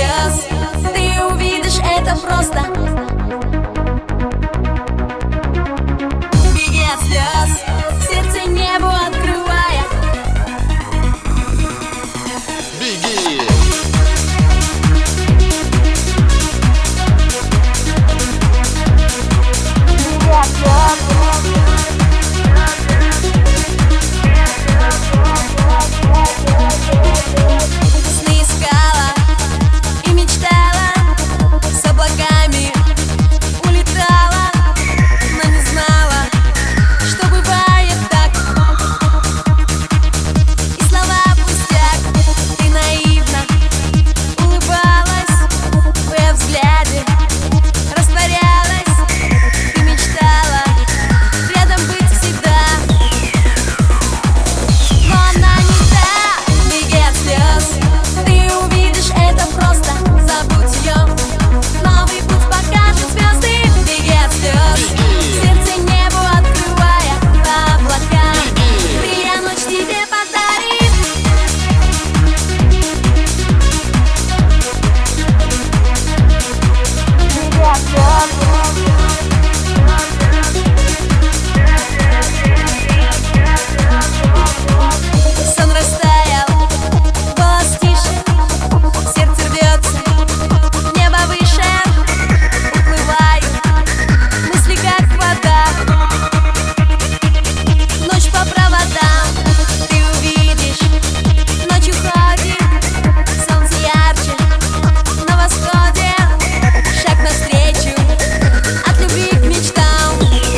слез ты увидишь это просто. Беги от слез, сердце небу открывая. Беги! Сны искала и мечтала, с облаками улетала, но не знала, что бывает так. И слова пустяк, ты наивно улыбалась, в ее взгляде растворялась. Ты мечтала рядом быть всегда, но она не та. Беги от слез, ты увидишь это просто. Забудь ее, новый путь покажет звезды. Беги от слез, сердце небу открывая по облакам. Крылья ночь тебе подарит. Беги от слез. Сон растаял, голос тише, сердце рвется, небо выше. Уплывают мысли, как вода. Ночь по проводам, ты увидишь, ночь уходит, солнце ярче на восходе. Шаг навстречу от любви к мечтам.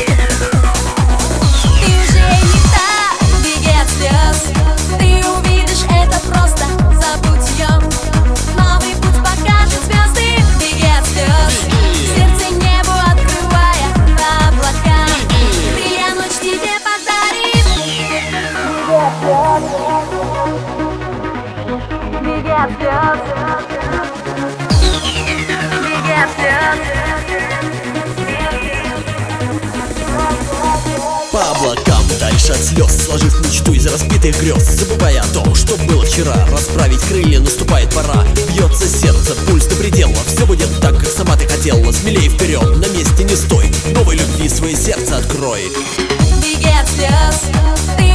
Ты уже не та. Беги от слез, ты увидишь это просто. Забудь ее, новый путь покажет звезды. Беги от слез, сердце небу открывая по облакам. Крылья ночь тебе подарит. Беги от слез, беги от слез. По облакам, дальше от слез, сложив мечту из разбитых грез, забывая о том, что было вчера. Расправить крылья, наступает пора. Бьется сердце, пульс до предела. Все будет так, как сама ты хотела. Смелей вперед, на месте не стой. Новой любви свое сердце открой. Беги от слез, ты